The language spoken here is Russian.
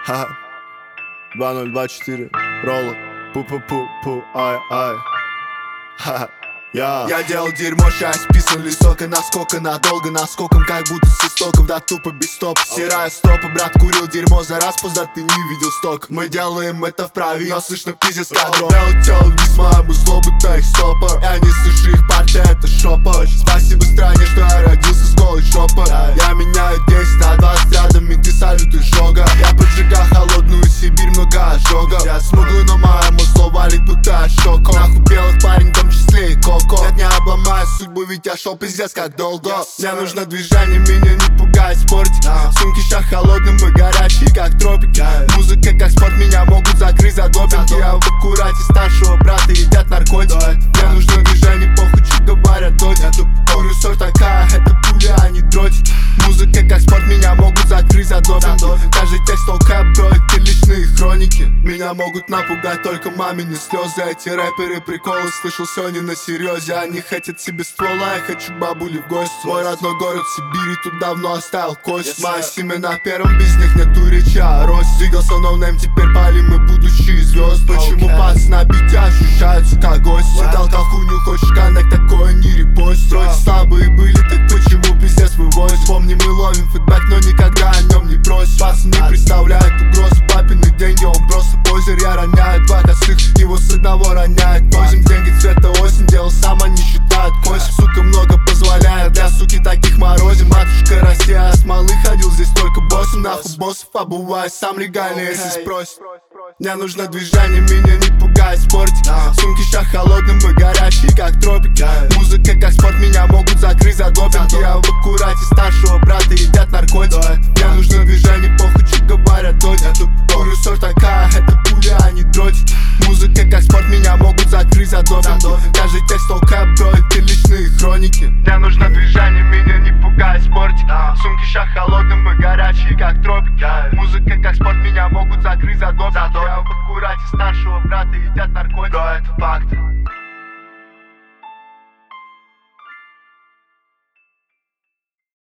Ха. 2024. Роллы. Пу-пу-пу-пу. Ай-ай. Ха. Я делал дерьмо, сейчас писан листок. И насколько надолго, наскоком, как будто с истоков. Да тупо без стоп, стираю стопы. Брат курил дерьмо за раз, позда ты не видел сток. Мы делаем это вправе, но слышно пиздец кадром. Я улетел вниз, мою злобу, то их стопор. Я не слышу их партия, это шопа. Спасибо стране, что я родился с голой шопа. Я меняю 10 на 20 рядом, менты салюты жога. Я поджигаю холодную Сибирь, много ожогов. Я смуглый, но моему зло валит, будто шоко. Нахуй белых парень, в том числе и коко. Нет, не обломаю судьбу, ведь я шел пиздец как долго. Мне нужно движение, меня не пугает спортик. Сумки ща холодным и горячие, как тропики. Музыка как спорт, меня могут закрыть за допинг. Я в аккурате старшего брата, едят наркотики. Мне нужно движение, похуй, что говорят доти. Курю соль такая, это пуля, а не дротик. Музыка как спорт, меня могут закрыть за допинг. Каждый текст толкает, бро, это личные хроники. Меня могут напугать только мамины слезы. Эти рэперы приколы, слышал сегодня на серьезе. Они хотят себе ствола, я хочу бабули в гости. Мой родной город Сибири, тут давно оставил кость. Мои семена первым, без них нету речи о росте. Двигался ноунейм, теперь палим мы будущие звезды. Почему пацы на бите ощущаются как гости? Толкал хуйню, хочешь коннект, такое не репост. Строить слабые были, так почему пиздец вывозит? Помни, мы ловим фидбэк, но никогда о нем не просим. Пацаны представляют угрозу, папины деньги, он просто позер. Я роняю два косых, его с одного роняет 8. Деньги цвета осень, делал сам, они считают кость. Сука много позволяет, для суки таких морозим. Матушка Россия, с смолы ходил, здесь только боссом. Нахуй боссов побываю, сам легально, если спросит. Мне нужно движение, меня не пугает спортик. Сумки ща холодным и горячие, как тропики. Музыка как спорт, меня могут закрыть за допинг. Я в аккурате старшего брата, едят наркотики. Мне нужно движение, похуй, что говорят доти. Курю соль такая, это пуля, а не дротик. Музыка как спорт, меня могут закрыть за допинг. Каждый текст толкает, бро, это личные хроники. Мне нужно движение, меня не пугает спортик. Сумки ща холодным и горячие, как тропики. Музыка как спорт, меня могут закрыть за допинг. Я в аккурате старшего брата, едят наркотики. Бро, это факт.